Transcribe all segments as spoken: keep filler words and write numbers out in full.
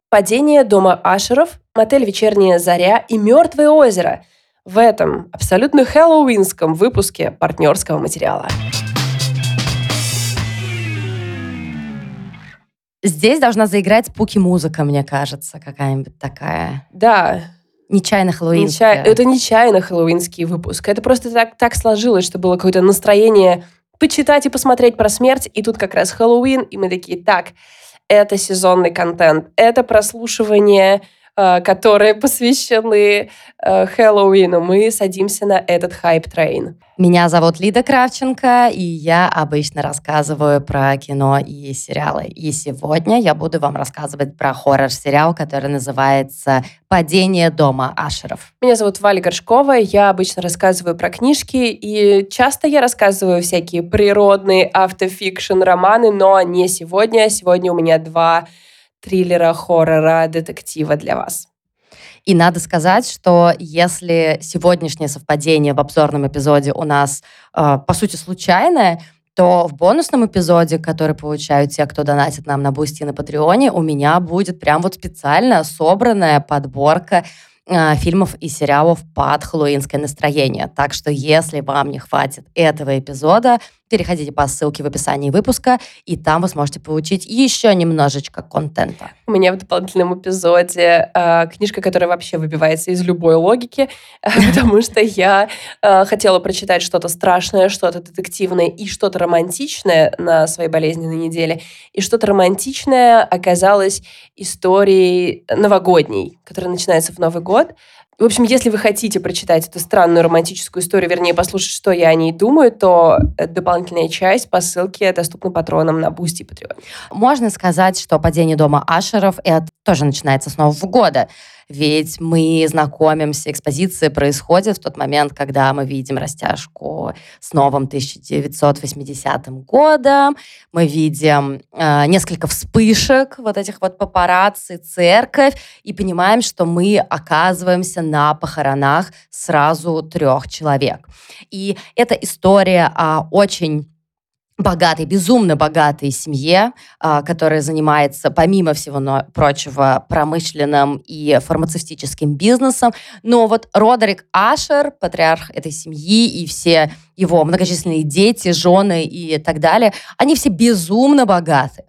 «Падение дома Ашеров», «Мотель Вечерняя заря» и «Мертвое озеро» в этом абсолютно хэллоуинском выпуске партнерского материала. Здесь должна заиграть спуки-музыка, мне кажется, какая-нибудь такая. Да. Нечаянно хэллоуинская. Неча... Это нечаянно хэллоуинский выпуск. Это просто так, так сложилось, что было какое-то настроение почитать и посмотреть про смерть, и тут как раз Хэллоуин, и мы такие, так, это сезонный контент, это прослушивание, э, которые посвящены э, Хэллоуину. Мы садимся на этот хайп-трейн. Меня зовут Лида Кравченко, и я обычно рассказываю про кино и сериалы. И сегодня я буду вам рассказывать про хоррор-сериал, который называется «Падение дома Ашеров». Меня зовут Валя Горшкова, я обычно рассказываю про книжки, и часто я рассказываю всякие природные автофикшн-романы, но не сегодня. Сегодня у меня два триллера, хоррора, детектива для вас. И надо сказать, что если сегодняшнее совпадение в обзорном эпизоде у нас, э, по сути, случайное, то в бонусном эпизоде, который получают те, кто донатит нам на Бусти и на Патреоне, у меня будет прям вот специально собранная подборка э, фильмов и сериалов под хэллоуинское настроение. Так что если вам не хватит этого эпизода, переходите по ссылке в описании выпуска, и там вы сможете получить еще немножечко контента. У меня в дополнительном эпизоде э, книжка, которая вообще выбивается из любой логики, э, потому что я э, хотела прочитать что-то страшное, что-то детективное и что-то романтичное на своей болезненной неделе. И что-то романтичное оказалось историей новогодней, которая начинается в Новый год. В общем, если вы хотите прочитать эту странную романтическую историю, вернее, послушать, что я о ней думаю, то дополнительная часть по ссылке доступна патронам на Бусти и Патреон. Можно сказать, что «Падение дома Ашеров» это тоже начинается с Нового года. Ведь мы знакомимся, экспозиция происходит в тот момент, когда мы видим растяжку с новым тысяча девятьсот восьмидесятым годом, мы видим э, несколько вспышек вот этих вот папарацци, церковь, и понимаем, что мы оказываемся на похоронах сразу трех человек. И это история о очень богатой, безумно богатой семье, которая занимается, помимо всего прочего, промышленным и фармацевтическим бизнесом. Но вот Родерик Ашер, патриарх этой семьи, и все его многочисленные дети, жены и так далее, они все безумно богаты.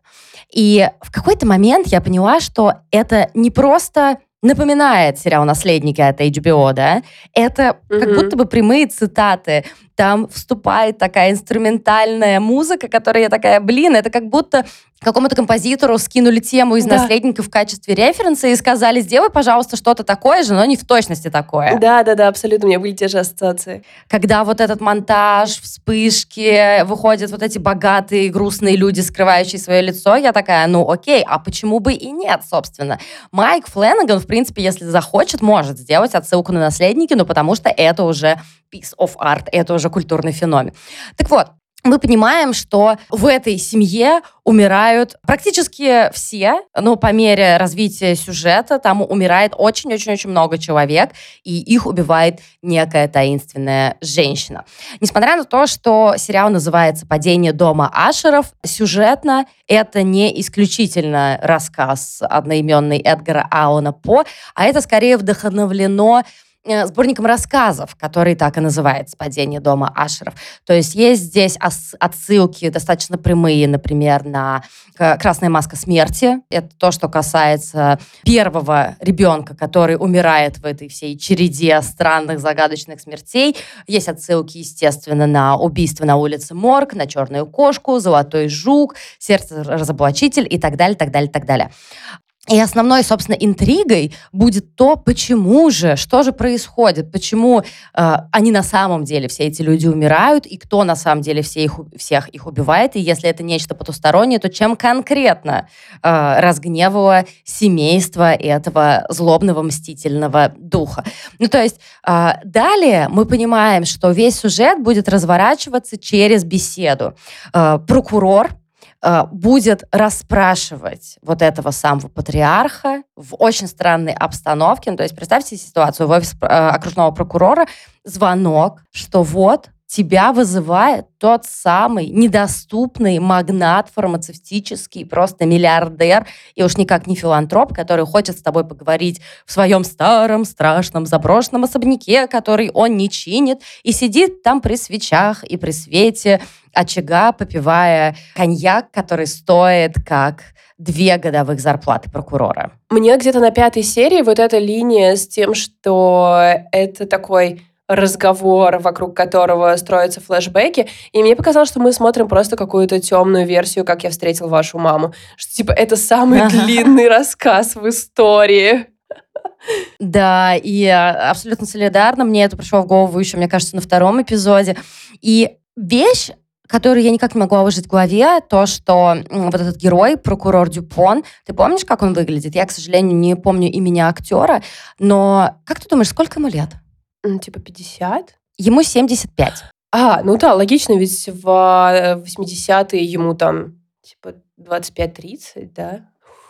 И в какой-то момент я поняла, что это не просто напоминает сериал «Наследники» от эйч би о, да? Это mm-hmm. как будто бы прямые цитаты. Там вступает такая инструментальная музыка, которая я такая, блин, это как будто какому-то композитору скинули тему из да. «Наследников» в качестве референса и сказали, сделай, пожалуйста, что-то такое же, но не в точности такое. Да-да-да, абсолютно, у меня были те же ассоциации. Когда вот этот монтаж, вспышки, выходят вот эти богатые, грустные люди, скрывающие свое лицо, я такая, ну окей, а почему бы и нет, собственно? Майк Флэнаган, в принципе, если захочет, может сделать отсылку на «Наследники», но потому что это уже piece of art, это уже культурный феномен. Так вот, мы понимаем, что в этой семье умирают практически все, но по мере развития сюжета там умирает очень-очень-очень много человек, и их убивает некая таинственная женщина. Несмотря на то, что сериал называется «Падение дома Ашеров», сюжетно это не исключительно рассказ одноименный Эдгара Аллана По, а это скорее вдохновлено сборником рассказов, который так и называется «Падение дома Ашеров». То есть есть здесь отсылки достаточно прямые, например, на «Красная маска смерти». Это то, что касается первого ребенка, который умирает в этой всей череде странных загадочных смертей. Есть отсылки, естественно, на «Убийство на улице Морг», на «Черную кошку», «Золотой жук», «Сердце-разоблачитель» и так далее, так далее, так далее. И основной, собственно, интригой будет то, почему же, что же происходит, почему э, они на самом деле, все эти люди умирают, и кто на самом деле все их, всех их убивает, и если это нечто потустороннее, то чем конкретно э, разгневало семейство этого злобного, мстительного духа. Ну, то есть э, далее мы понимаем, что весь сюжет будет разворачиваться через беседу. Э, прокурор будет расспрашивать вот этого самого патриарха в очень странной обстановке. Ну, то есть представьте ситуацию, в офис окружного прокурора звонок, что вот тебя вызывает тот самый недоступный магнат фармацевтический, просто миллиардер, и уж никак не филантроп, который хочет с тобой поговорить в своем старом, страшном, заброшенном особняке, который он не чинит, и сидит там при свечах и при свете очага, попивая коньяк, который стоит как две годовых зарплаты прокурора. Мне где-то на пятой серии вот эта линия с тем, что это такой разговор, вокруг которого строятся флешбеки, и мне показалось, что мы смотрим просто какую-то темную версию «Как я встретил вашу маму». Что, типа, это самый длинный рассказ в истории. Да, и абсолютно солидарно. Мне это пришло в голову еще, мне кажется, на втором эпизоде. И вещь, которую я никак не могу уложить в голове, то, что вот этот герой, прокурор Дюпон, ты помнишь, как он выглядит? Я, к сожалению, не помню имени актера, но как ты думаешь, сколько ему лет? Ну, типа пятьдесят? Ему семьдесят пять. А, ну да, логично, ведь в восьмидесятые ему там типа двадцать пять тридцать, да?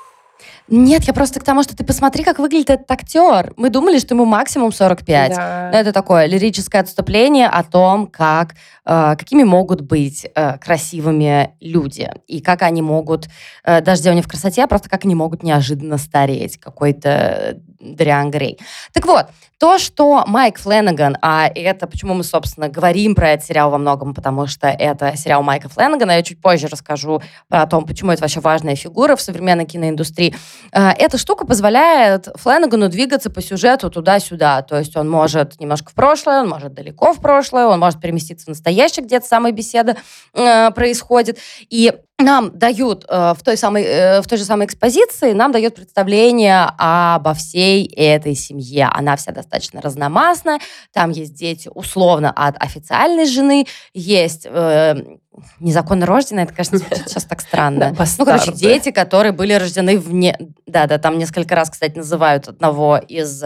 Нет, я просто к тому, что ты посмотри, как выглядит этот актер. Мы думали, что ему максимум сорок пять. Да. Но это такое лирическое отступление о том, как, э, какими могут быть э, красивыми люди. И как они могут, э, даже дело не в красоте, а просто как они могут неожиданно стареть. Какой-то Дориан Грей. Так вот, то, что Майк Фленнеган, а это почему мы, собственно, говорим про этот сериал во многом, потому что это сериал Майка Фленнегана, я чуть позже расскажу о том, почему это вообще важная фигура в современной киноиндустрии. Эта штука позволяет Фленнегану двигаться по сюжету туда-сюда. То есть он может немножко в прошлое, он может далеко в прошлое, он может переместиться в настоящее, где эта самая беседа э, происходит. И нам дают э, в, той самой, э, в той же самой экспозиции, нам дают представление обо всей этой семье. Она вся достаточно разномастная. Там есть дети условно от официальной жены, есть... Э, незаконно рожденные, это, конечно, звучит сейчас так странно. Да, ну, короче, дети, которые были рождены вне... Да-да, там несколько раз, кстати, называют одного из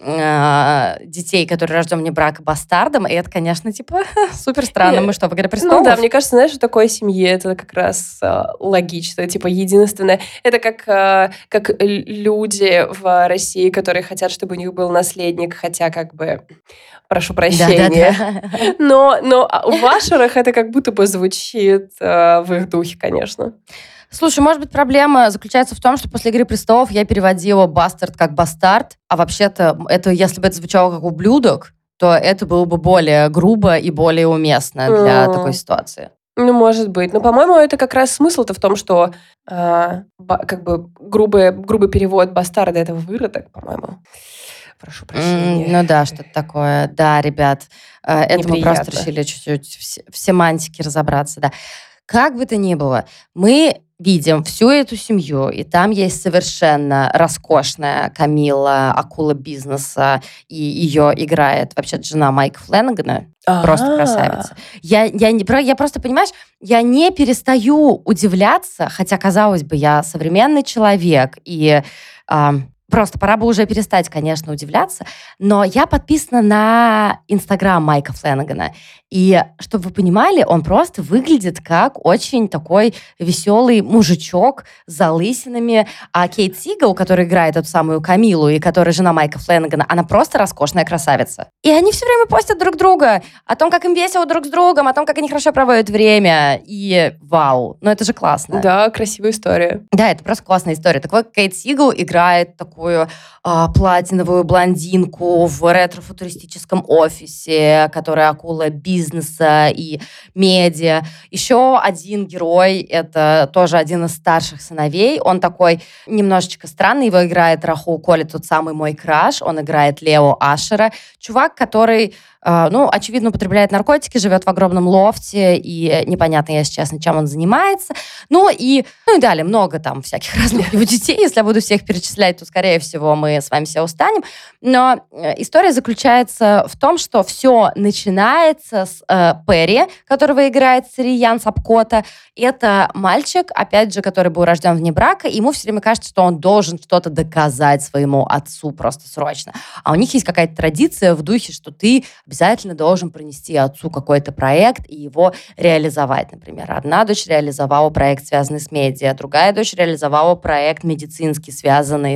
э, детей, который рожден вне брака, бастардом, и это, конечно, типа, супер странно. Мы что, в «Игре престолов»? Ну да, мне кажется, знаешь, в такой семье это как раз э, логично. Типа, единственное... Это как, э, как люди в России, которые хотят, чтобы у них был наследник, хотя как бы... Прошу прощения. Да, да, да. Но, но в Ашерах это как будто бы звучит э, в их духе, конечно. Слушай, может быть, проблема заключается в том, что после «Игры престолов» я переводила «бастард» как «бастард», а вообще-то, это, если бы это звучало как «ублюдок», то это было бы более грубо и более уместно для mm. такой ситуации. Ну, может быть. Но, по-моему, это как раз смысл-то в том, что э, ба- как бы грубый, грубый перевод «бастарда» — это «выродок», по-моему. Прошу прощения. Mm, ну да, что-то такое. Да, ребят, э, это мы Неприятно. просто решили чуть-чуть в, в семантике разобраться, да. Как бы то ни было, мы видим всю эту семью, и там есть совершенно роскошная Камила, акула бизнеса, и ее играет вообще жена Майка Фленнегана. А-а-а. Просто красавица. Я, я, не, я просто, понимаешь, я не перестаю удивляться, хотя, казалось бы, я современный человек, и... А, Просто пора бы уже перестать, конечно, удивляться, но я подписана на Инстаграм Майка Фленнегана. И, чтобы вы понимали, он просто выглядит как очень такой веселый мужичок с залысинами. А Кейт Сигал, которая играет эту самую Камилу и которая жена Майка Фленнегана, она просто роскошная красавица. И они все время постят друг друга о том, как им весело друг с другом, о том, как они хорошо проводят время. И вау, ну это же классно. Да, красивая история. Да, это просто классная история. Так вот, Кейт Сигал играет такую а, платиновую блондинку в ретро-футуристическом офисе, которая акула бизнеса и медиа. Еще один герой, это тоже один из старших сыновей. Он такой немножечко странный. Его играет Рахул Коли, тот самый мой краш. Он играет Лео Ашера. Чувак, который... ну, очевидно, употребляет наркотики, живет в огромном лофте, и непонятно, если честно, чем он занимается. Ну и, ну и далее много там всяких разных его детей. Если я буду всех перечислять, то, скорее всего, мы с вами все устанем. Но история заключается в том, что все начинается с э, Перри, которого играет Сариян Сапкота. Это мальчик, опять же, который был рожден вне брака, и ему все время кажется, что он должен что-то доказать своему отцу просто срочно. А у них есть какая-то традиция в духе, что ты обязательно должен принести отцу какой-то проект и его реализовать. Например, одна дочь реализовала проект, связанный с медиа, другая дочь реализовала проект медицинский, связанный с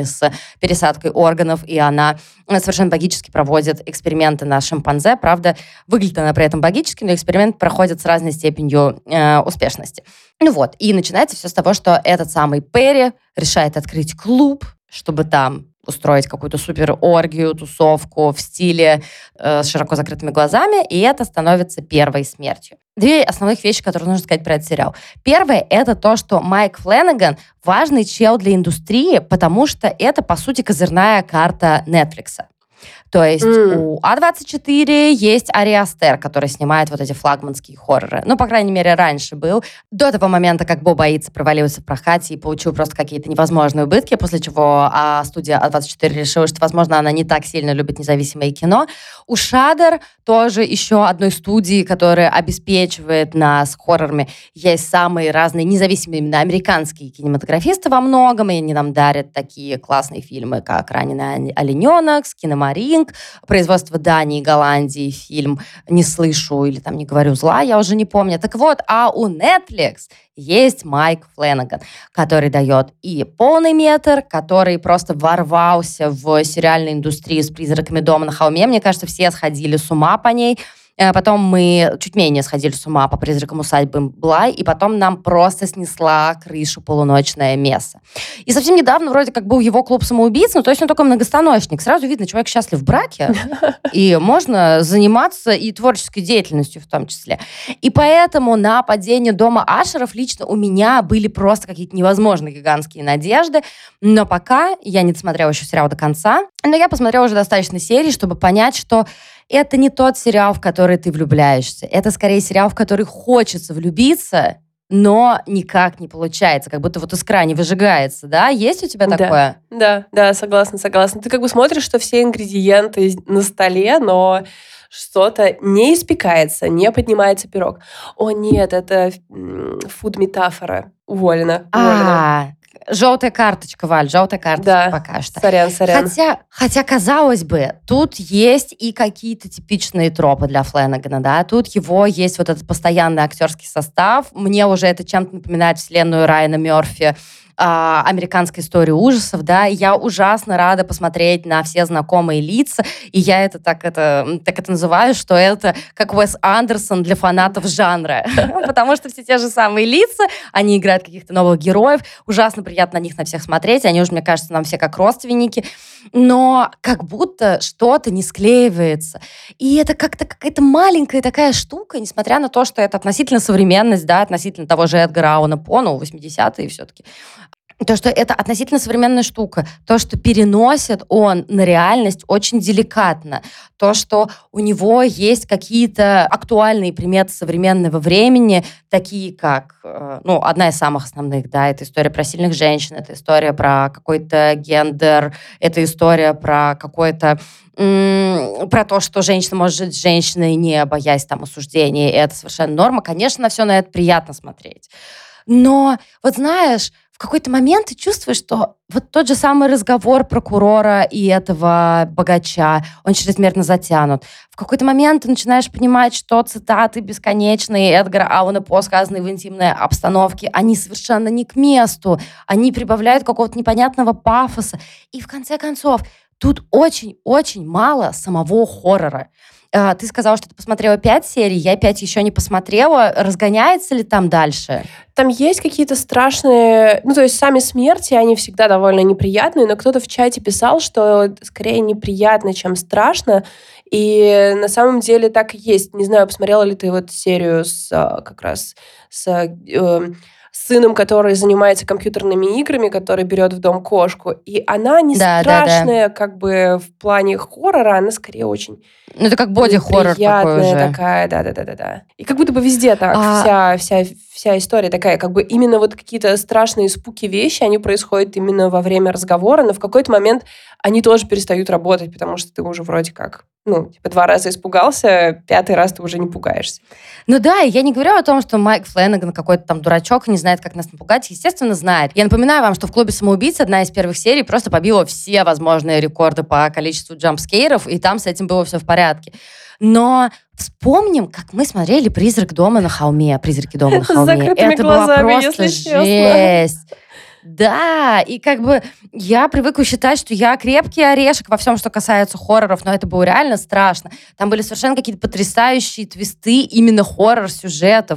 пересадкой органов, и она совершенно богически проводит эксперименты на шимпанзе. Правда, выглядит она при этом богически, но эксперимент проходит с разной степенью э, успешности. Ну вот, и начинается все с того, что этот самый Перри решает открыть клуб, чтобы там устроить какую-то супер-оргию, тусовку в стиле э, с широко закрытыми глазами, и это становится первой смертью. Две основных вещи, которые нужно сказать про этот сериал. Первое — это то, что Майк Фленнеган важный чел для индустрии, потому что это, по сути, козырная карта Netflix. То есть mm. у А двадцать четыре есть Ари Астер, который снимает вот эти флагманские хорроры. Ну, по крайней мере, раньше был. До того момента, как Бо боится, провалился в прокате и получил просто какие-то невозможные убытки, после чего а, студия А двадцать четыре решила, что, возможно, она не так сильно любит независимое кино. У Shudder, тоже еще одной студии, которая обеспечивает нас хоррорами, есть самые разные независимые именно американские кинематографисты во многом, и они нам дарят такие классные фильмы, как «Раненый олененок», «Скиномаринг», производство Дании и Голландии, фильм «Не слышу» или там «Не говорю зла», я уже не помню. Так вот, а у Netflix есть Майк Фленнеган, который дает и полный метр, который просто ворвался в сериальную индустрию с «Призраками дома на холме». Мне кажется, все сходили с ума по ней. Потом мы чуть менее сходили с ума по «Призракам усадьбы Блай», и потом нам просто снесла крышу «Полуночная месса». И совсем недавно вроде как был его «Клуб самоубийц», ну, то есть он такой многостаночник. Сразу видно, человек счастлив в браке, и можно заниматься и творческой деятельностью в том числе. И поэтому на «Падение дома Ашеров» лично у меня были просто какие-то невозможные гигантские надежды, но пока я не досмотрела еще сериал до конца, но я посмотрела уже достаточно серий, чтобы понять, что это не тот сериал, в который ты влюбляешься. Это скорее сериал, в который хочется влюбиться, но никак не получается. Как будто вот искра не выжигается, да? Есть у тебя такое? Да, да, да, согласна, согласна. Ты как бы смотришь, что все ингредиенты на столе, но что-то не испекается, не поднимается пирог. О, нет, это фуд-метафора. Уволена. А, желтая карточка, Валь, желтая карточка да. пока что. Сорян, сорян. Хотя, хотя, казалось бы, тут есть и какие-то типичные тропы для Фленнегана, да, тут его есть вот этот постоянный актерский состав. Мне уже это чем-то напоминает вселенную Райана Мерфи, а, американской истории ужасов, да, и я ужасно рада посмотреть на все знакомые лица, и я это так это, так это называю, что это как Уэс Андерсон для фанатов жанра, потому что все те же самые лица, они играют каких-то новых героев, ужасно приятно на них на всех смотреть, они уже, мне кажется, нам все как родственники, но как будто что-то не склеивается, и это как-то какая-то маленькая такая штука, несмотря на то, что это относительно современность, да, относительно того же Эдгара Аллана По, ну, восьмидесятые все-таки, то, что это относительно современная штука, то, что переносит он на реальность очень деликатно, то, что у него есть какие-то актуальные приметы современного времени, такие как, ну, одна из самых основных, да, это история про сильных женщин, это история про какой-то гендер, это история про какой-то про то, что женщина может жить с женщиной, не боясь там осуждения, и это совершенно норма. Конечно, все на это приятно смотреть. Но, вот знаешь, в какой-то момент ты чувствуешь, что вот тот же самый разговор прокурора и этого богача, он чрезмерно затянут. В какой-то момент ты начинаешь понимать, что цитаты бесконечные Эдгара Аллана По, сказанные в интимной обстановке, они совершенно не к месту, они прибавляют какого-то непонятного пафоса. И в конце концов, тут очень-очень мало самого хоррора. Ты сказала, что ты посмотрела пять серий, я пять еще не посмотрела. Разгоняется ли там дальше? Там есть какие-то страшные... Ну, то есть сами смерти, они всегда довольно неприятные, но кто-то в чате писал, что скорее неприятно, чем страшно. И на самом деле так и есть. Не знаю, посмотрела ли ты вот серию с как раз с... Э, сыном, который занимается компьютерными играми, который берет в дом кошку. И она не да, страшная, да, да. как бы в плане хоррора, она скорее очень... Ну, это как боди-хоррор такой уже. Такая, да-да-да-да. И как будто бы везде так. А... Вся, вся, вся история такая. Как бы именно вот какие-то страшные спуки вещи, они происходят именно во время разговора, но в какой-то момент они тоже перестают работать, потому что ты уже вроде как... Ну, типа, два раза испугался, пятый раз ты уже не пугаешься. Ну да, я не говорю о том, что Майк Фленнеган какой-то там дурачок, не знает, как нас напугать. Естественно, знает. Я напоминаю вам, что в «Клубе самоубийц» одна из первых серий просто побила все возможные рекорды по количеству джампскейров, и там с этим было все в порядке. Но вспомним, как мы смотрели «Призрак дома на холме», «Призраки дома на холме». С закрытыми Это глазами, была просто если жесть. честно. Да, и как бы я привыкла считать, что я крепкий орешек во всем, что касается хорроров, но это было реально страшно. Там были совершенно какие-то потрясающие твисты именно хоррор-сюжетов,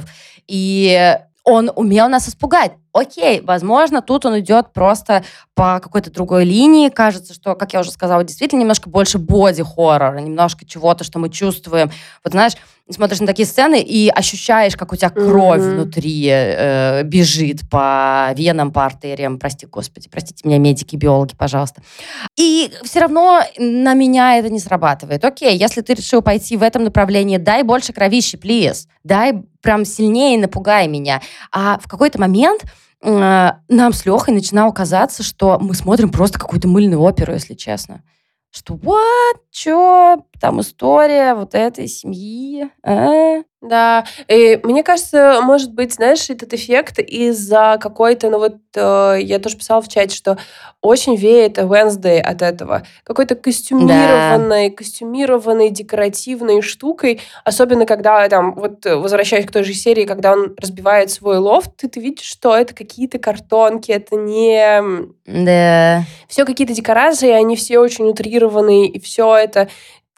и он умел нас испугать. Окей, возможно, тут он идет просто по какой-то другой линии. Кажется, что, как я уже сказала, действительно немножко больше боди-хоррора, немножко чего-то, что мы чувствуем. Вот знаешь, смотришь на такие сцены и ощущаешь, как у тебя кровь mm-hmm. внутри э, бежит по венам, по артериям. Прости, господи, простите меня, медики, биологи, пожалуйста. И все равно на меня это не срабатывает. Окей, если ты решил пойти в этом направлении, дай больше кровищи, плиз. Дай прям сильнее напугай меня. А в какой-то момент э, нам с Лехой начинало казаться, что мы смотрим просто какую-то мыльную оперу, если честно. Что, what? Чё? Там история вот этой семьи? А? Да, и мне кажется, может быть, знаешь, этот эффект из-за какой-то, ну вот, э, я тоже писала в чате, что очень веет Wednesday от этого. Какой-то костюмированной, да. костюмированной, декоративной штукой, особенно когда, там, вот, возвращаясь к той же серии, когда он разбивает свой лофт, ты, ты видишь, что это какие-то картонки, это не... Да. Все какие-то декорации, они все очень утрированные, и все это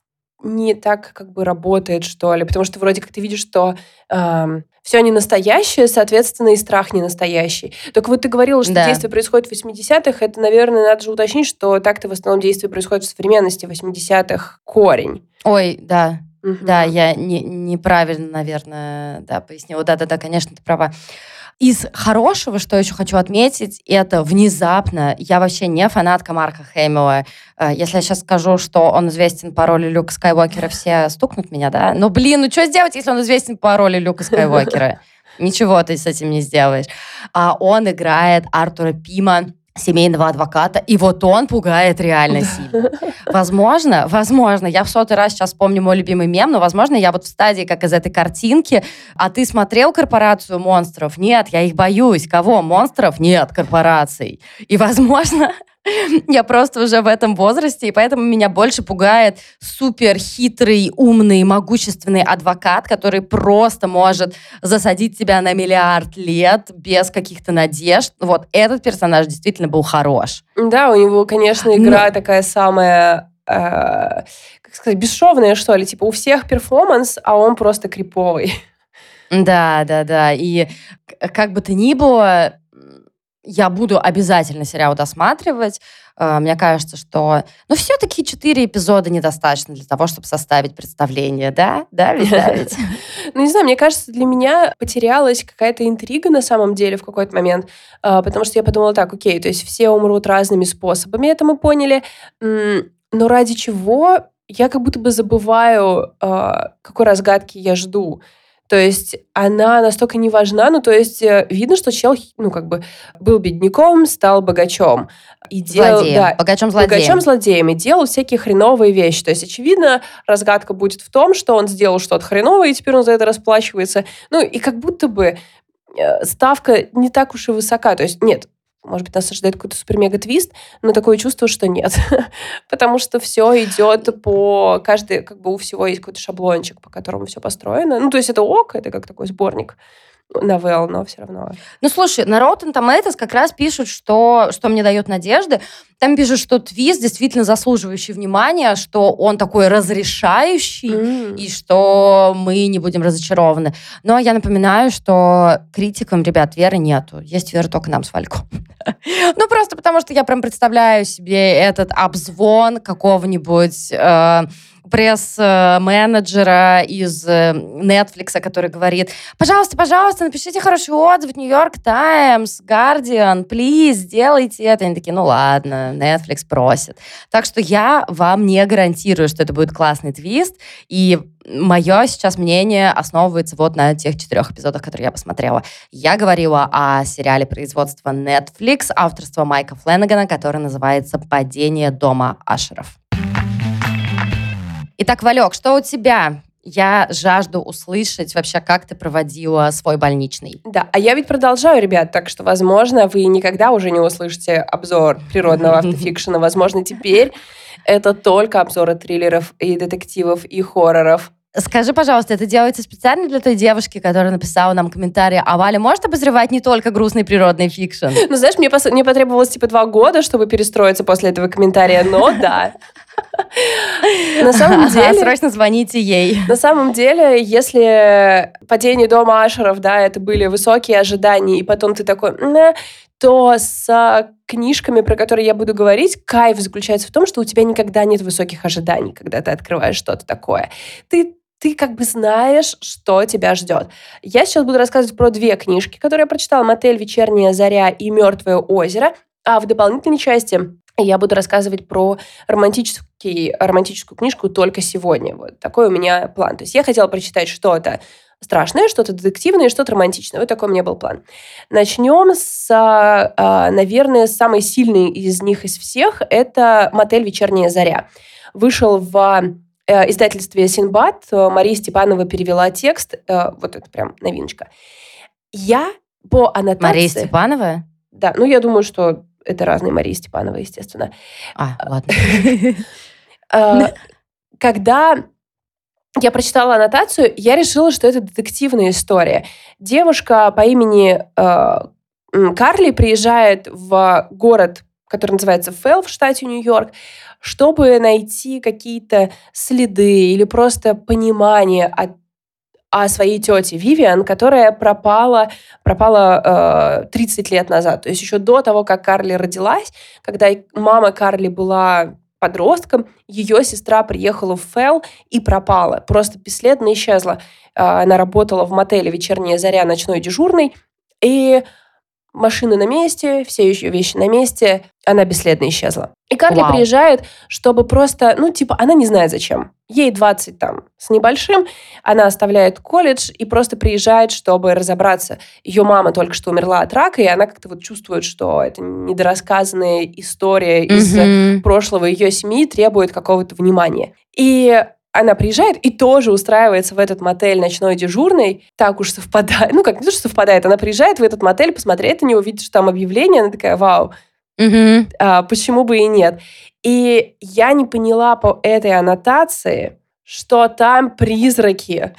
не так как бы работает, что ли. Потому что вроде как ты видишь, что э, все не настоящее, соответственно, и страх не настоящий. Только вот ты говорила, что да. действие происходит в восьмидесятых. Это, наверное, надо же уточнить, что так-то в основном действие происходит в современности. восьмидесятых корень. Ой, да. Угу. Да, я не, неправильно, наверное, да, пояснила. Да-да-да, конечно, ты права. Из хорошего, что еще хочу отметить, это внезапно, я вообще не фанатка Марка Хэмилла. Если я сейчас скажу, что он известен по роли Люка Скайуокера, все стукнут меня, да? Но, блин, ну что сделать, если он известен по роли Люка Скайуокера? Ничего ты с этим не сделаешь. А он играет Артура Пима, семейного адвоката, и вот он пугает реально сильно. Возможно, возможно, я в сотый раз сейчас вспомню мой любимый мем, но, возможно, я вот в стадии, как из этой картинки. А ты смотрел «Корпорацию монстров»? Нет, я их боюсь. Кого? Монстров? Нет, корпораций. И, возможно, я просто уже в этом возрасте, и поэтому меня больше пугает супер хитрый, умный, могущественный адвокат, который просто может засадить тебя на миллиард лет без каких-то надежд. Вот этот персонаж действительно был хорош. Да, у него, конечно, игра Но... такая самая, э, как сказать, бесшовная, что ли. Типа у всех перформанс, а он просто криповый. Да, да, да. И как бы то ни было... Я буду обязательно сериал досматривать. Мне кажется, что... Но все-таки четыре эпизода недостаточно для того, чтобы составить представление, да? Да, ведь, да, ведь? Ну, не знаю, мне кажется, для меня потерялась какая-то интрига на самом деле в какой-то момент, потому что я подумала так, окей, то есть все умрут разными способами, это мы поняли, но ради чего я как будто бы забываю, какой разгадки я жду. То есть она настолько не важна, ну, то есть видно, что чел, ну, как бы был бедняком, стал богачом. И делал, да, богачом-злодеем. Богачом-злодеем. И делал всякие хреновые вещи. То есть, очевидно, разгадка будет в том, что он сделал что-то хреновое, и теперь он за это расплачивается. Ну, и как будто бы ставка не так уж и высока. То есть, нет, может быть, нас ожидает какой-то супер-мега-твист, но такое чувство, что нет. Потому что все идет по... Каждый, как бы у всего есть какой-то шаблончик, по которому все построено. Ну, то есть это ок, это как такой сборник новелл, но все равно. Ну, слушай, на Rotten Tomatoes как раз пишут, что, что мне дает надежды. Там пишут, что твист действительно заслуживающий внимания, что он такой разрешающий, mm. и что мы не будем разочарованы. Но я напоминаю, что критикам, ребят, веры нету. Есть вера только нам с Вальком. Ну, просто потому что я прям представляю себе этот обзвон какого-нибудь... пресс-менеджера из Netflix, который говорит: пожалуйста, пожалуйста, напишите хороший отзыв в Нью-Йорк Таймс, Guardian, плиз, сделайте это. Они такие: ну ладно, Netflix просит. Так что я вам не гарантирую, что это будет классный твист, и мое сейчас мнение основывается вот на тех четырех эпизодах, которые я посмотрела. Я говорила о сериале производства Netflix, авторства Майка Фленнегана, который называется «Падение дома Ашеров». Итак, Валек, что у тебя? Я жажду услышать вообще, как ты проводила свой больничный. Да, а я ведь продолжаю, ребят, так что, возможно, вы никогда уже не услышите обзор природного автофикшена. Возможно, теперь это только обзоры триллеров и детективов, и хорроров. Скажи, пожалуйста, это делается специально для той девушки, которая написала нам комментарий, а Валя может обозревать не только грустный природный фикшн? Ну, знаешь, мне, пос... мне потребовалось типа два года, чтобы перестроиться после этого комментария, но да. На самом деле... Срочно звоните ей. На самом деле, если «Падение дома Ашеров», да, это были высокие ожидания, и потом ты такой... то с книжками, про которые я буду говорить, кайф заключается в том, что у тебя никогда нет высоких ожиданий, когда ты открываешь что-то такое. Ты, ты как бы знаешь, что тебя ждет. Я сейчас буду рассказывать про две книжки, которые я прочитала: «Мотель. Вечерняя заря» и «Мертвое озеро». А в дополнительной части я буду рассказывать про романтический, романтическую книжку «Только сегодня». Вот такой у меня план. То есть я хотела прочитать что-то страшное, что-то детективное, что-то романтичное. Вот такой у меня был план. Начнем с, наверное, самый сильный из них из всех. Это «Мотель. Вечерняя заря». Вышел в издательстве «Синбад». Мария Степанова перевела текст. Вот это прям новиночка. Я по аннотации... Мария Степанова? Да, ну я думаю, что это разные Марии Степанова, естественно. А, ладно. Когда я прочитала аннотацию, я решила, что это детективная история. Девушка по имени э, Карли приезжает в город, который называется Фэлл в штате Нью-Йорк, чтобы найти какие-то следы или просто понимание о, о своей тете Вивиан, которая пропала, пропала э, тридцать лет назад. То есть еще до того, как Карли родилась, когда мама Карли была подростком, ее сестра приехала в Фэлл и пропала. Просто бесследно исчезла. Она работала в мотеле «Вечерняя заря» ночной дежурной, и машины на месте, все ее вещи на месте, она бесследно исчезла. И Карли Вау. приезжает, чтобы просто, ну, типа, она не знает зачем. Ей двадцать там с небольшим, она оставляет колледж и просто приезжает, чтобы разобраться. Ее мама только что умерла от рака, и она как-то вот чувствует, что это недорассказанная история из Мгм. прошлого ее семьи требует какого-то внимания. И она приезжает и тоже устраивается в этот мотель ночной дежурной. Так уж совпадает. Ну, как не то, что совпадает. Она приезжает в этот мотель посмотреть на него, видит, что там объявление. Она такая: вау, Мгм. а, почему бы и нет? И я не поняла по этой аннотации, что там призраки.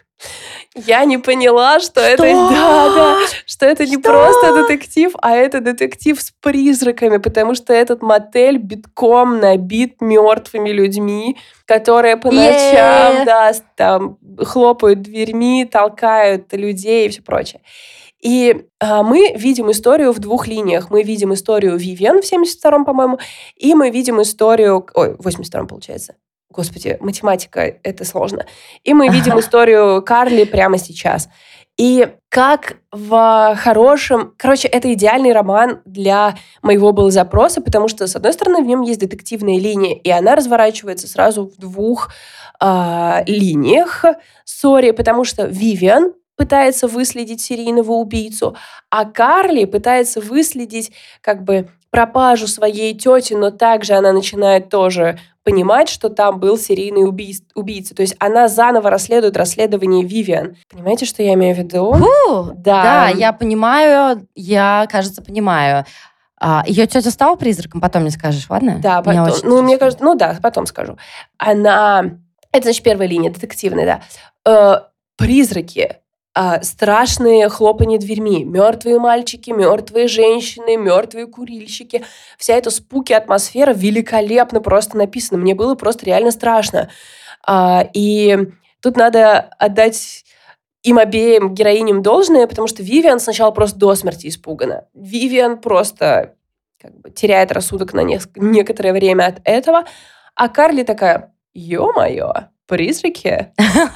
Я не поняла, что это... Что? Да, да, что это не Что? просто детектив, а это детектив с призраками, потому что этот мотель битком набит мертвыми людьми, которые по ночам, Е. да, с- там хлопают дверьми, толкают людей и все прочее. И а, мы видим историю в двух линиях. Мы видим историю Вивиан в семьдесят втором, по-моему, и мы видим историю... Ой, в восемьдесят втором, получается. Господи, математика, это сложно. И мы видим историю Карли прямо сейчас. И как в хорошем... Короче, это идеальный роман для моего был запроса, потому что, с одной стороны, в нем есть детективная линия, и она разворачивается сразу в двух а, линиях. Сори, потому что Вивиан пытается выследить серийного убийцу, а Карли пытается выследить как бы пропажу своей тети, но также она начинает тоже понимать, что там был серийный убийц- убийца. То есть она заново расследует расследование Вивиан. Понимаете, что я имею в виду? Фу, Да. да, я понимаю, я, кажется, понимаю. А, ее тетя стала призраком, потом мне скажешь, ладно? Да, Меня потом, очень ну, мне интересует. кажется, ну да, потом скажу. Она, это значит первая линия, детективная, да. Э, призраки, а, страшные хлопанье дверьми, мертвые мальчики, мертвые женщины, мертвые курильщики. Вся эта спуки атмосфера великолепно просто написана. Мне было просто реально страшно. А, и тут надо отдать им обеим героиням должное, потому что Вивиан сначала просто до смерти испугана. Вивиан просто как бы теряет рассудок на неск- некоторое время от этого, а Карли такая: ё-моё, призраки?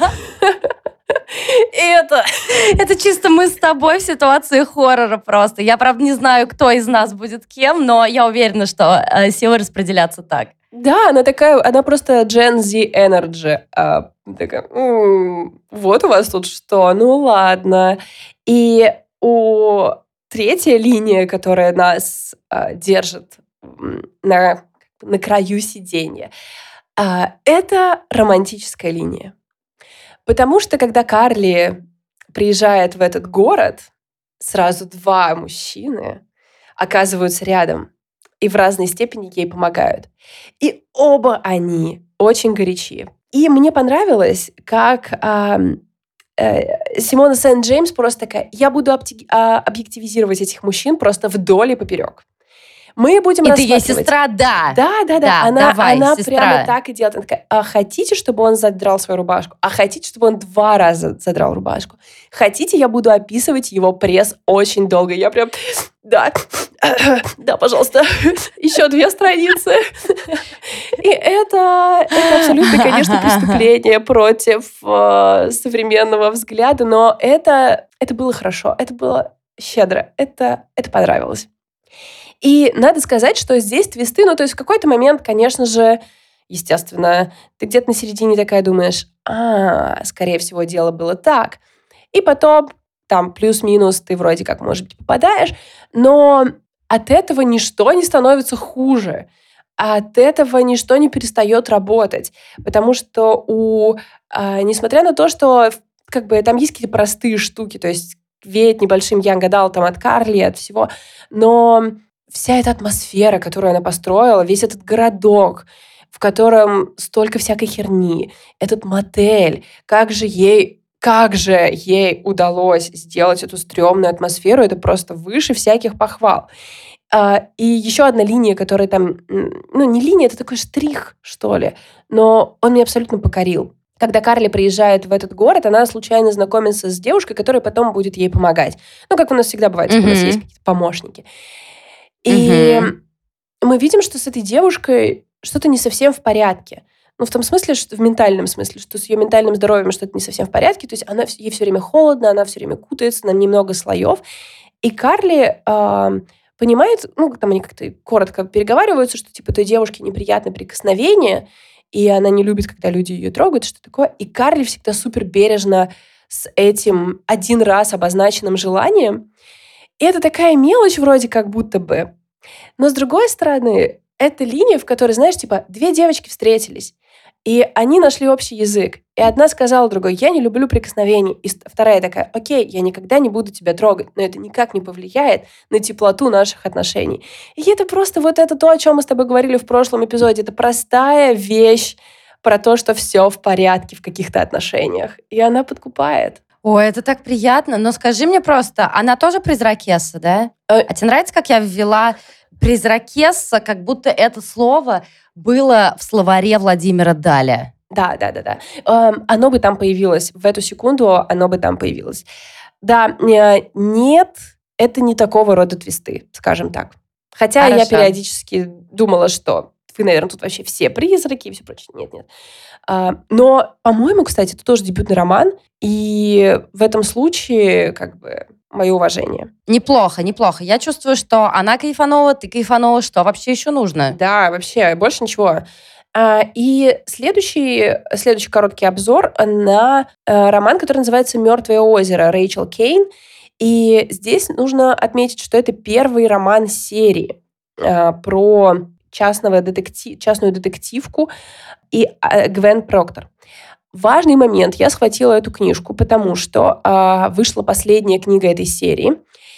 И это... Это чисто мы с тобой в ситуации хоррора просто. Я, правда, не знаю, кто из нас будет кем, но я уверена, что э, силы распределятся так. Да, она такая, она просто Gen Z Energy. А, такая: «М, вот у вас тут что, ну ладно». И у третья линия, которая нас а, держит м, на, на краю сиденья, а, это романтическая линия. Потому что когда Карли приезжает в этот город, сразу два мужчины оказываются рядом и в разной степени ей помогают. И оба они очень горячи. И мне понравилось, как а, э, Симона Сент-Джеймс просто такая, я буду обти- а, объективизировать этих мужчин просто вдоль и поперек. Мы будем И ты рассматривать... ей сестра, да. Да, да, да. Да, Она, давай, она сестра. прямо так и делает. Она такая, а хотите, чтобы он задрал свою рубашку? А хотите, чтобы он два раза задрал рубашку? Хотите, я буду описывать его пресс очень долго? Я прям, да, да, пожалуйста, еще две страницы. И это, это абсолютно, конечно, преступление против э, современного взгляда, но это, это было хорошо, это было щедро, это, это понравилось. И надо сказать, что здесь твисты, ну, то есть в какой-то момент, конечно же, естественно, ты где-то на середине такая думаешь, а, скорее всего, дело было так. И потом там плюс-минус ты вроде как, может быть, попадаешь, но от этого ничто не становится хуже. От этого ничто не перестает работать. Потому что у... А, несмотря на то, что как бы там есть какие-то простые штуки, то есть веет небольшим young adult там, от Карли, от всего, но вся эта атмосфера, которую она построила, весь этот городок, в котором столько всякой херни, этот мотель, как же ей, как же ей удалось сделать эту стрёмную атмосферу, это просто выше всяких похвал. А, и еще одна линия, которая там, ну, не линия, это такой штрих, что ли, но он меня абсолютно покорил. Когда Карли приезжает в этот город, она случайно знакомится с девушкой, которая потом будет ей помогать. Ну, как у нас всегда бывает, mm-hmm. у нас есть какие-то помощники. И mm-hmm. мы видим, что с этой девушкой что-то не совсем в порядке. Ну, в том смысле, что в ментальном смысле, что с ее ментальным здоровьем что-то не совсем в порядке. То есть она, ей все время холодно, она все время кутается, на немного слоев. И Карли э, понимает, ну, там они как-то коротко переговариваются, что типа той девушке неприятно прикосновение, и она не любит, когда люди ее трогают, что такое. И Карли всегда супер бережно с этим один раз обозначенным желанием. И это такая мелочь вроде как будто бы. Но с другой стороны, это линия, в которой, знаешь, типа две девочки встретились, и они нашли общий язык. И одна сказала другой, я не люблю прикосновений. И вторая такая, окей, я никогда не буду тебя трогать, но это никак не повлияет на теплоту наших отношений. И это просто вот это то, о чем мы с тобой говорили в прошлом эпизоде. Это простая вещь про то, что все в порядке в каких-то отношениях. И она подкупает. Ой, это так приятно. Но скажи мне просто, она тоже призракесса, да? А, а тебе нравится, как я ввела призракесса, как будто это слово было в словаре Владимира Даля? Да, да, да, да. Эм, оно бы там появилось. В эту секунду оно бы там появилось. Да, э, нет, это не такого рода твисты, скажем так. Хотя Хорошо. Я периодически думала, что вы, наверное, тут вообще все призраки и все прочее. Нет, нет. А, но, по-моему, кстати, это тоже дебютный роман, и в этом случае, как бы, мое уважение. Неплохо, неплохо. Я чувствую, что она кайфанула, ты кайфанула. Что вообще еще нужно? Да, вообще, больше ничего. А, и следующий, следующий короткий обзор на а, роман, который называется «Мертвое озеро» Рэйчел Кейн. И здесь нужно отметить, что это первый роман серии а, про частного детектив, частную детективку и а, Гвен Проктор. Важный момент. Я схватила эту книжку, потому что э, вышла последняя книга этой серии,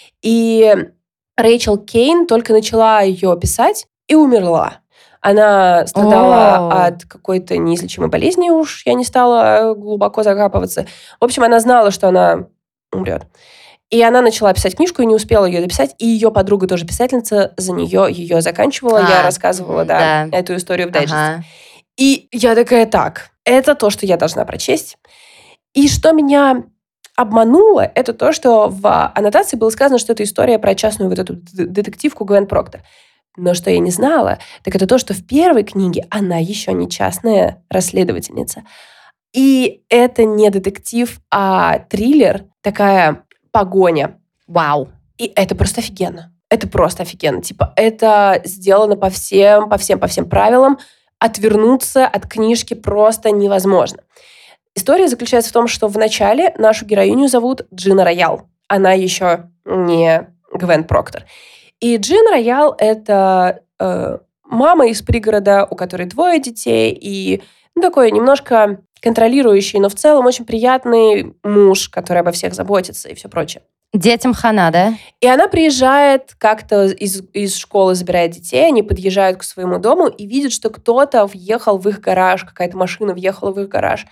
и Рэйчел Кейн только начала ее писать и умерла. Она страдала oh. от какой-то неизлечимой болезни, уж я не стала глубоко закапываться. В общем, она знала, что она умрет. И она начала писать книжку и не успела ее дописать. И ее подруга, тоже писательница, за нее ее заканчивала. Ah. Я рассказывала да, да. эту историю в дайджесте. Uh-huh. И я такая, так, это то, что я должна прочесть. И что меня обмануло, это то, что в аннотации было сказано, что это история про частную вот эту детективку Гвен Проктор. Но что я не знала, так это то, что в первой книге она еще не частная расследовательница. И это не детектив, а триллер, такая погоня. Вау. И это просто офигенно. Это просто офигенно. Типа, это сделано по всем, по всем, по всем правилам. Отвернуться от книжки просто невозможно. История заключается в том, что в начале нашу героиню зовут Джина Роял. Она еще не Гвен Проктор. И Джин Роял – это э, мама из пригорода, у которой двое детей, и ну, такой немножко контролирующий, но в целом очень приятный муж, который обо всех заботится и все прочее. Детям хана, да? И она приезжает как-то из, из школы, забирает детей, они подъезжают к своему дому и видят, что кто-то въехал в их гараж, какая-то машина въехала в их гараж,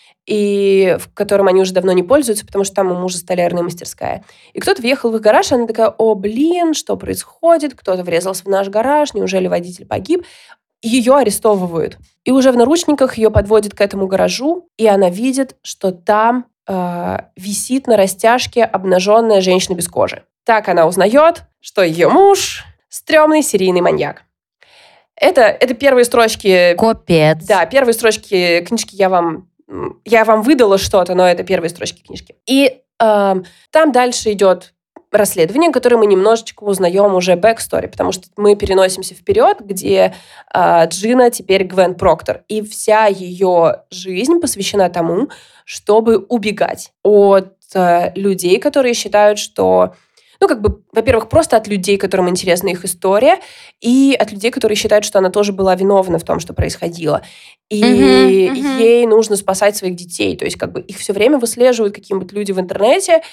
и в котором они уже давно не пользуются, потому что там у мужа столярная мастерская. И кто-то въехал в их гараж, и она такая: о, блин, что происходит? Кто-то врезался в наш гараж, неужели водитель погиб? Ее арестовывают. И уже в наручниках ее подводят к этому гаражу, и она видит, что там э, висит на растяжке обнаженная женщина без кожи. Так она узнает, что ее муж – стрёмный серийный маньяк. Это, это первые строчки... Капец. Да, первые строчки книжки я вам... Я вам выдала что-то, но это первые строчки книжки. И э, там дальше идет расследование, которое мы немножечко узнаем уже бэкстори, потому что мы переносимся вперед, где э, Джина теперь Гвен Проктор. И вся ее жизнь посвящена тому, чтобы убегать от э, людей, которые считают, что... Ну, как бы, во-первых, просто от людей, которым интересна их история, и от людей, которые считают, что она тоже была виновна в том, что происходило. И uh-huh, uh-huh. ей нужно спасать своих детей. То есть, как бы, их все время выслеживают какие-нибудь люди в интернете,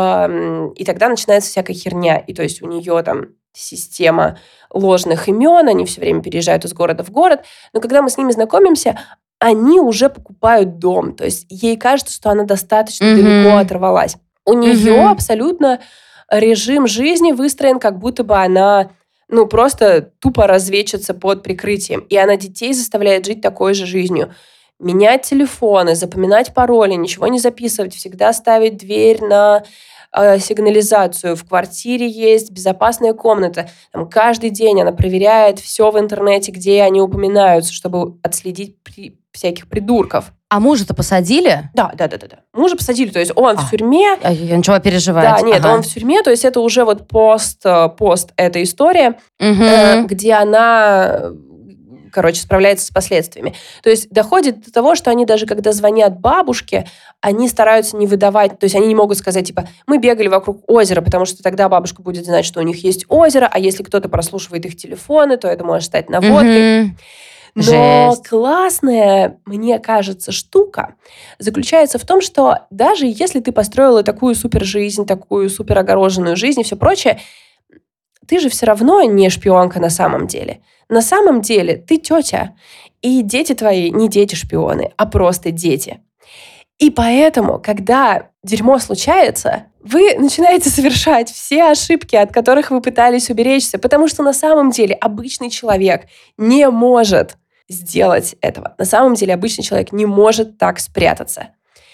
э, и тогда начинается всякая херня. И то есть у нее там система ложных имен, они все время переезжают из города в город. Но когда мы с ними знакомимся, они уже покупают дом. То есть ей кажется, что она достаточно uh-huh. далеко оторвалась. У нее uh-huh. абсолютно... режим жизни выстроен, как будто бы она, ну, просто тупо разведчица под прикрытием. И она детей заставляет жить такой же жизнью. Менять телефоны, запоминать пароли, ничего не записывать, всегда ставить дверь на э, сигнализацию. В квартире есть безопасная комната. Там, каждый день она проверяет все в интернете, где они упоминаются, чтобы отследить при... всяких придурков. А мужа-то посадили? Да, да, да, да, да. Мужа посадили, то есть он а, в тюрьме. Я ничего переживать. Да, нет, ага. он в тюрьме, то есть это уже вот пост, пост эта история, угу. э, где она, короче, справляется с последствиями. То есть доходит до того, что они даже когда звонят бабушке, они стараются не выдавать, то есть они не могут сказать, типа, мы бегали вокруг озера, потому что тогда бабушка будет знать, что у них есть озеро, а если кто-то прослушивает их телефоны, то это может стать наводкой. Угу. Но Жесть. Классная, мне кажется, штука заключается в том, что даже если ты построила такую супер жизнь, такую супер огороженную жизнь и все прочее, ты же все равно не шпионка на самом деле. На самом деле ты тетя, и дети твои не дети-шпионы, а просто дети. И поэтому, когда дерьмо случается, вы начинаете совершать все ошибки, от которых вы пытались уберечься, потому что на самом деле обычный человек не может сделать этого. На самом деле обычный человек не может так спрятаться.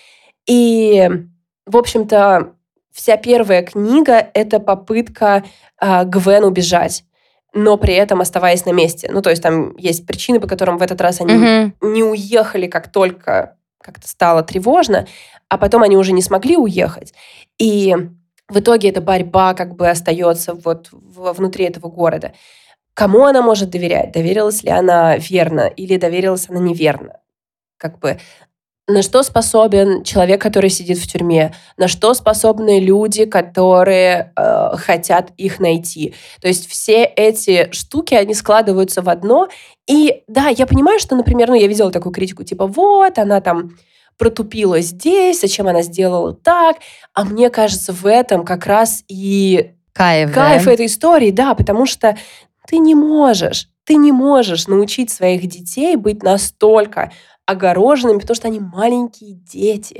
И, в общем-то, вся первая книга — это попытка э, Гвен убежать, но при этом оставаясь на месте. Ну, то есть там есть причины, по которым в этот раз они mm-hmm. не уехали, как только как-то стало тревожно, а потом они уже не смогли уехать. И в итоге эта борьба как бы остается вот внутри этого города. Кому она может доверять? Доверилась ли она верно или доверилась она неверно? Как бы на что способен человек, который сидит в тюрьме? На что способны люди, которые э, хотят их найти? То есть все эти штуки, они складываются в одно. И да, я понимаю, что, например, ну, я видела такую критику, типа, вот, она там протупила здесь, зачем она сделала так? А мне кажется, в этом как раз и кайф, кайф да? этой истории, да, потому что ты не можешь, ты не можешь научить своих детей быть настолько огороженными, потому что они маленькие дети.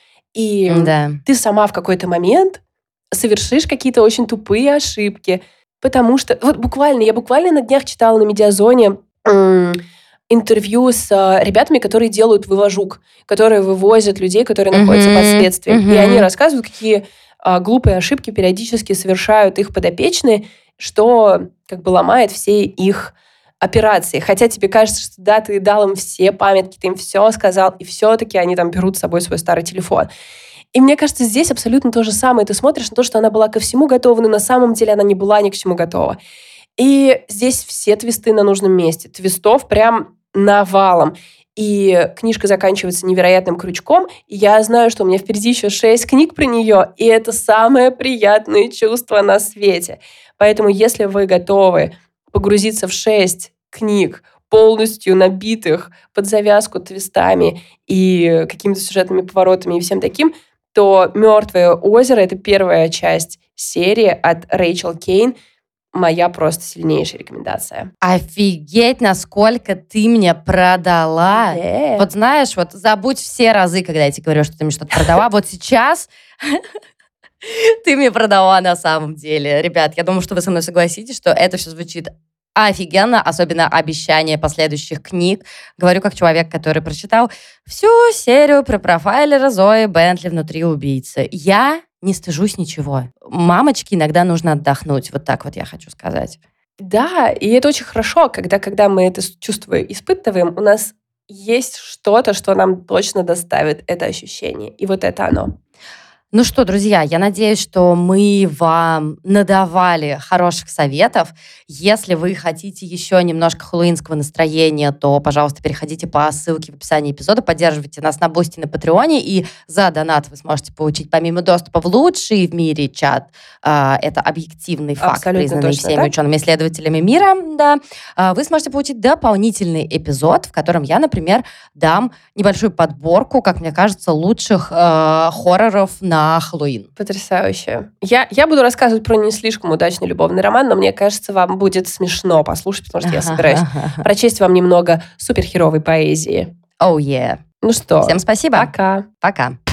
И да. ты сама в какой-то момент совершишь какие-то очень тупые ошибки, потому что... Вот буквально, я буквально на днях читала на Медиазоне м- интервью с а, ребятами, которые делают вывожук, которые вывозят людей, которые mm-hmm. находятся под следствием. Mm-hmm. И они рассказывают, какие а, глупые ошибки периодически совершают их подопечные, что как бы ломает все их операции. Хотя тебе кажется, что да, ты дал им все памятки, ты им все сказал, и все-таки они там берут с собой свой старый телефон. И мне кажется, здесь абсолютно то же самое. Ты смотришь на то, что она была ко всему готова, но на самом деле она не была ни к чему готова. И здесь все твисты на нужном месте. Твистов прям навалом. И книжка заканчивается невероятным крючком. И я знаю, что у меня впереди еще шесть книг про нее, и это самое приятное чувство на свете. Поэтому, если вы готовы погрузиться в шесть книг, полностью набитых под завязку твистами и какими-то сюжетными поворотами и всем таким, то «Мертвое озеро» — это первая часть серии от Рэйчел Кейн. Моя просто сильнейшая рекомендация. Офигеть, насколько ты мне продала. Yeah. Вот знаешь, вот забудь все разы, когда я тебе говорю, что ты мне что-то продала. Вот сейчас ты мне продала на самом деле. Ребят, я думаю, что вы со мной согласитесь, что это все звучит офигенно, особенно обещание последующих книг. Говорю как человек, который прочитал всю серию про профайлера Зои Бентли «Внутри убийцы». Я не стыжусь ничего. Мамочке иногда нужно отдохнуть. Вот так вот я хочу сказать. Да, и это очень хорошо, когда, когда мы это чувство испытываем, у нас есть что-то, что нам точно доставит это ощущение. И вот это оно. Ну что, друзья, я надеюсь, что мы вам надавали хороших советов. Если вы хотите еще немножко хэллоуинского настроения, то, пожалуйста, переходите по ссылке в описании эпизода, поддерживайте нас на Бусти, на Патреоне, и за донат вы сможете получить, помимо доступа в лучший в мире чат, это объективный факт, Абсолютно признанный точно, всеми да? учеными-исследователями мира, да, вы сможете получить дополнительный эпизод, в котором я, например, дам небольшую подборку, как мне кажется, лучших э, хорроров на на Хэллоуин. Потрясающе. Я, я буду рассказывать про не слишком удачный любовный роман, но мне кажется, вам будет смешно послушать, потому что я собираюсь прочесть вам немного супергероевой поэзии. Oh yeah. Ну что? Всем спасибо. Пока. Пока.